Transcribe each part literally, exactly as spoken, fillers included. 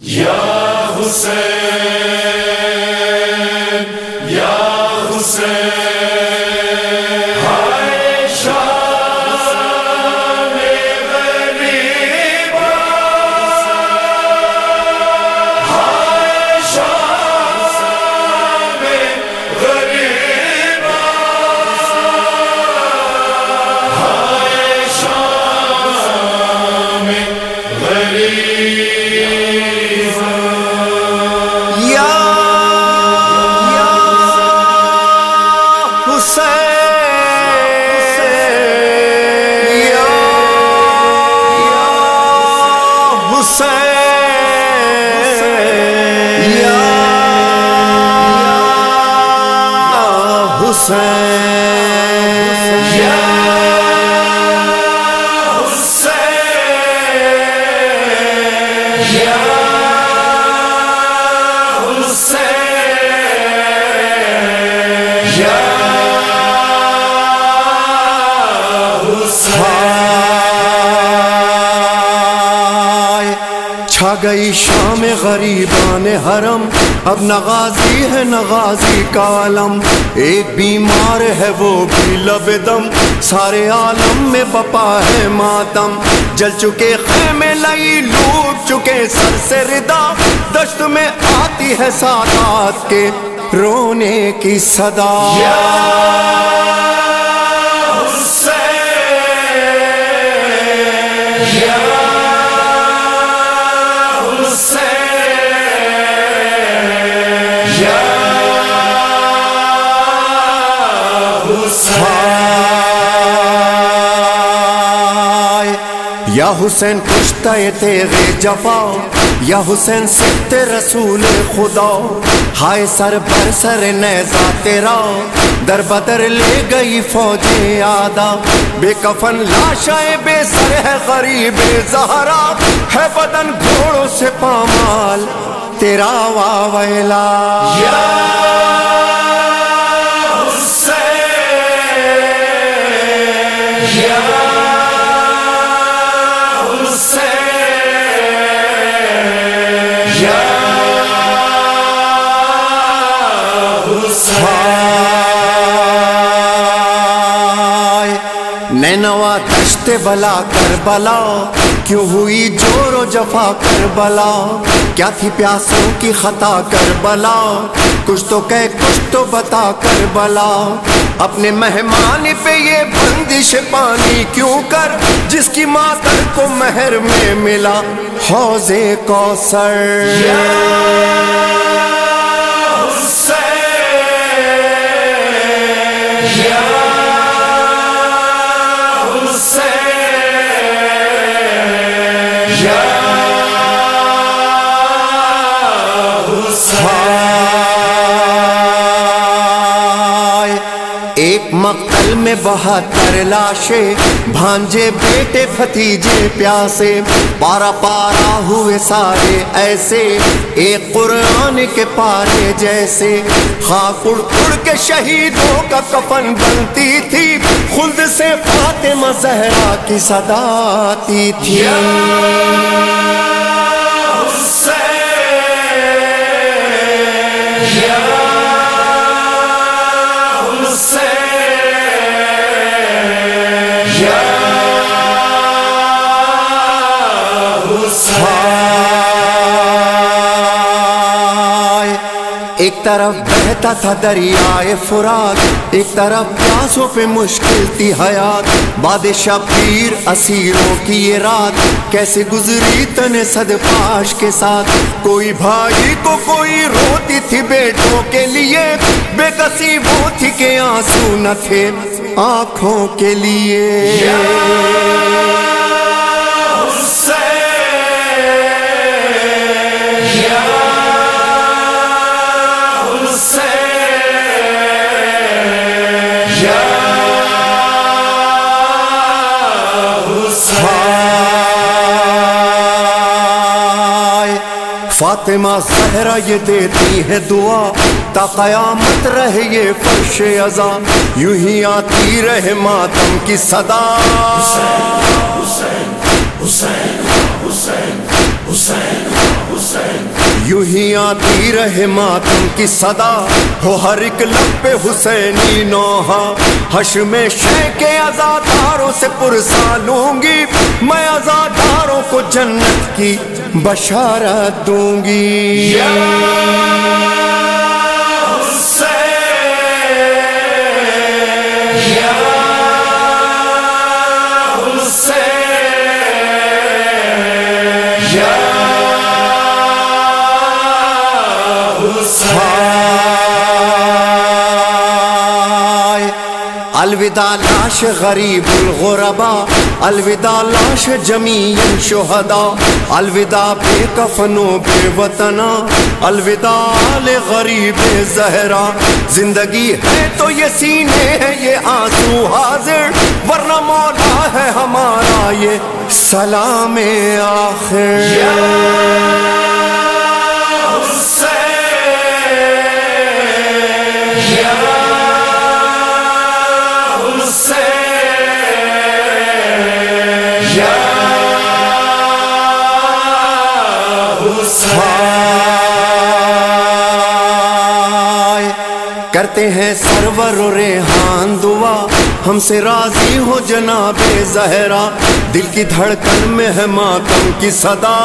یا حسین یا حسین ہائے شام غریبا ہائے شام غریبا ہائے شام غریبا چھا گئی شام غریبان حرم، اب نغازی ہے نغازی کا علم، ایک بیمار ہے وہ بھی لب دم، سارے عالم میں بپا ہے ماتم، جل چکے خیمے لئی لوٹ چکے سر سے ردا، دشت میں آتی ہے سادات کے رونے کی صدا۔ یا حسین یا یا حسین کشتہ تیغ جفا، یا حسین سبت رسول خدا، ہائے سر بر سر نیزہ تیرا، در بدر لے گئی فوجیں آدھا، بے کفن لاشائے بے سر ہے غریب زہرا، ہے بدن گھوڑوں سے پامال تیرا واویلا۔ یا نینوا دشت بلا کربلا، کیوں ہوئی جور و جفا کربلا، کیا تھی پیاسوں کی خطا کربلا، کچھ تو کہہ کچھ تو بتا کربلا، اپنے مہمان پہ یہ بندش پانی کیوں کر، جس کی ماتر کو مہر میں ملا حوض کوثر۔ یا حسین یا ایک مقتل میں بہتر لاشیں، بھانجے بیٹے بھتیجے پیاسے، پارا پارا ہوئے سارے ایسے، ایک قرآن کے پارے جیسے، خاک اڑ اڑ کے شہیدوں کا کفن بنتی تھی، خلد سے فاطمہ زہرا کی صدا آتی تھی۔ ایک طرف بہتا تھا دریائے فرات، ایک طرف پیاسوں پہ مشکل تھی حیات، بادشاہ پیر اسیروں کی یہ رات کیسے گزری تن صد پاش کے ساتھ، کوئی بھائی کو کوئی روتی تھی بیٹوں کے لیے، بے کسی وہ تھی کہ آنسو نہ تھے آنکھوں کے لیے۔ فاطمہ زہرا یہ دیتی ہے دعا، تا قیامت رہے یہ فرش عزا، یوں ہی آتی رہے ماتم کی صدا۔ حسین حسین حسین حسین حسین حسین یوں ہی آتی رہے ماتم کی صدا، ہو ہر ایک لب پہ حسینی نوحہ، حشر میں شے کے عزاداروں سے پرسا لوں گی، میں عزاداروں کو جنت کی بشارت دوں گی۔ یا حسین یا حسین یا الوداع لاش غریب الغربا، الوداع لاش جمیع شہداء، الوداع بے کفن و بے وطنا، الوداع آل غریب زہرا۔ زندگی ہے تو یہ سینے ہے یہ آنسو حاضر، ورنہ مولا ہے ہمارا یہ سلام آخر۔ یا حسین یا کرتے ہیں سرور و ریحان دعا، ہم سے راضی ہو جناب زہرا، دل کی دھڑکن میں ہے ماتم کی صدا۔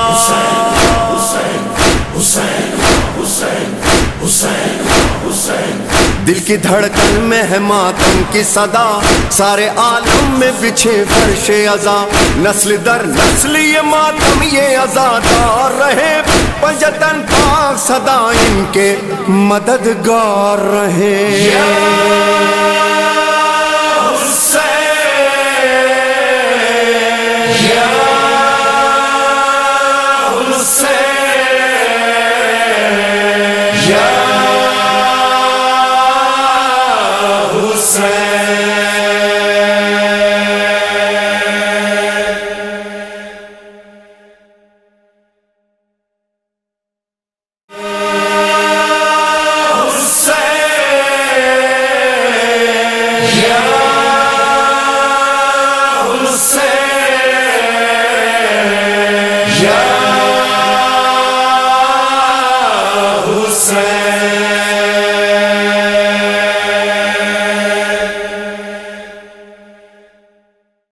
حسین حسین حسین حسین حسین، دل کی دھڑکن میں ہے ماتم کی صدا، سارے عالم میں بچھے فرش عزا، نسل در نسل یہ ماتم یہ عزادار رہے، پنجتن پاک صدا ان کے مددگار رہے۔ یا حسین یا حسین یا حسین یا